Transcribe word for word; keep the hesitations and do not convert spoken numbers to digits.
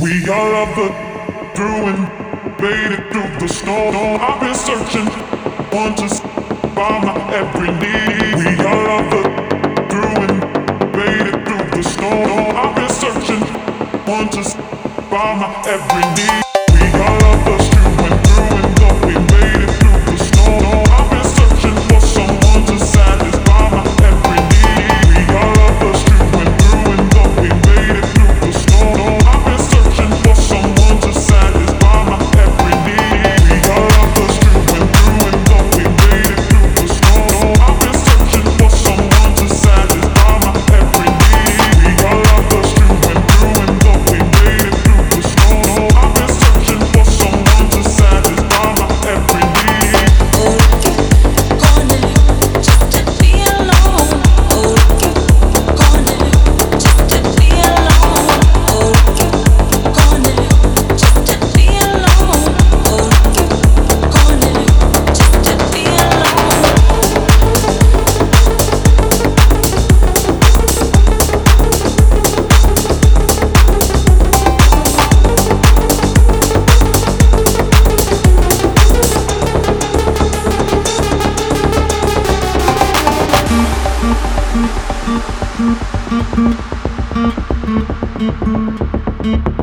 We all love the through and made it through the storm. I've been searching, want to find my every need. We all love the through and made it through the storm. I've been searching, want to find my every need. We all love the through and through and though we made it through the storm. I've been searching for someone to satisfy my every need. We all love the through and through and though we made it through the storm. I've been searching for someone to satisfy my every need. We all love the through and through and though we made it through the storm. I've been searching for someone to satisfy my every need. We all love the through and through and though we made it through the storm. I've been searching for someone to satisfy my every need. Mm-hmm.